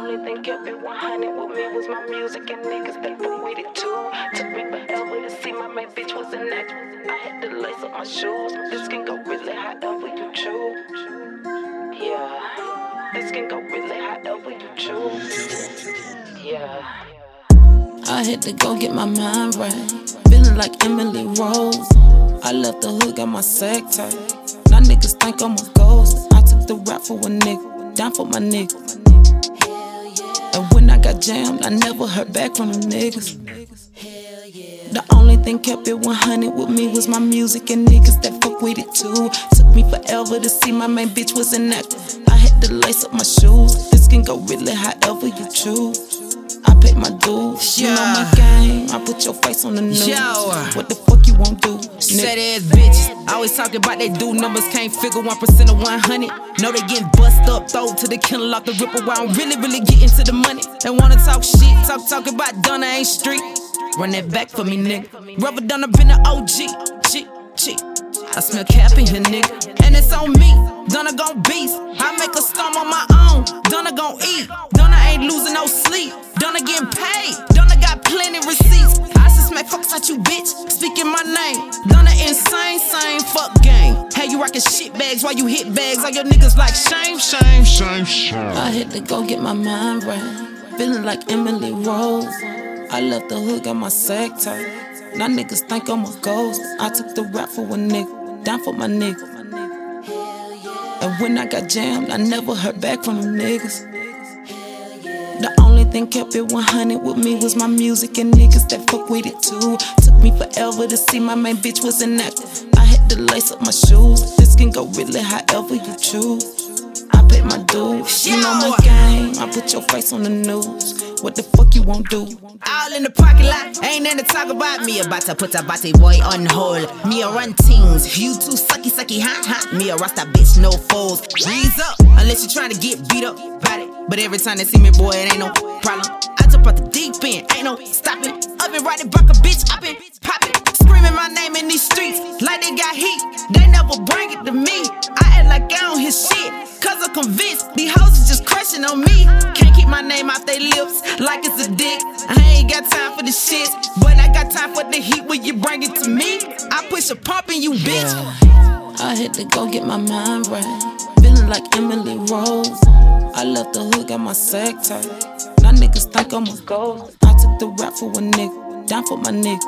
only thing kept it 100 with me was my music and niggas that fuck with it too. Took me forever to see my main bitch was an actress. I had to lace up my shoes. This can go really however you choose. Yeah, this can go really however you choose. Yeah. I had to go get my mind right. Feeling like Emily Rose. I left the hood, got my sack tight. Now niggas think I'm a ghost. I took the rap for a nigga, down for my nigga. And when I got jammed, I never heard back from them niggas. The only thing kept it 100 with me was my music and niggas that fuck with it too. Took me forever to see my main bitch was an actor. I had to lace up my shoes. This can go really however you choose. I pay my dues, you know my game. I put your face on the news. What the fuck you won't do? Sad ass bitches, always talking about they do numbers. Can't figure 1% of 100. Know they getting bust up, throw to the kennel off the ripper. While I'm really getting to the money. They wanna talk shit, talk about Donna ain't street. Run that back for me, nigga. Rubber Donna been an OG. Cheat. I smell cap in here, nigga. And it's on me. Donna gon' beast. I make a storm on my own. Donna gon' eat. Donna ain't losing no sleep. Donna getting paid. Donna got plenty receipts. I just smack fucks at you, bitch. Speaking my name. Donna insane, same fuck gang. Hey, you rockin' shit bags while you hit bags. All your niggas like shame. I had to go get my mind right. Feeling like Emily Rose. I left the hood, got my sack tight. Now niggas think I'm a ghost. I took the rap for a nigga, down for my nigga. And when I got jammed, I never heard back from them niggas. The only thing kept it 100 with me was my music and niggas that fuck with it too. Took me forever to see my main bitch was an actor. I had to lace up my shoes. This can go really however you choose. I pay my dues, you know my game. I put your face on the news. What the fuck you won't do? All in the parking lot, ain't nothing to talk about. Me about to put a body boy on hold. Me a run things, you too sucky, hot. Me a rasta bitch, no foes. Breeze up, unless you tryna get beat up, bout it. But every time they see me, boy, it ain't no problem. I jump out the deep end, ain't no stopping. Up and riding back a bitch, up and poppin'. Screaming my name in these streets, like they got heat. They never bring it to me. I act like I don't hear shit, cause I'm convinced these hoes is just crushing on me. Can't keep my name out they lips like it's a dick. I ain't got time for the shit, but I got time for the heat when you bring it to me. I push a pump in you, bitch. I had to go get my mind right. Feeling like Emily Rose. I left the hood, got my sack tight. Now niggas think I'm a ghost. I took the rap for a nigga, down for my nigga.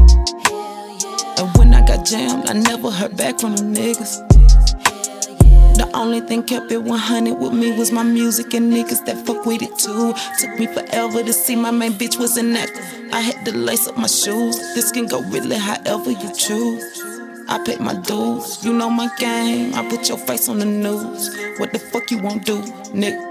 And when I got jammed, I never heard back from them niggas. The only thing kept it 100 with me was my music and niggas that fuck with it too. Took me forever to see my main bitch was an actor. I had to lace up my shoes. This can go really however you choose. I pay my dues, you know my game. I put your face on the news. What the fuck you won't do, nigga?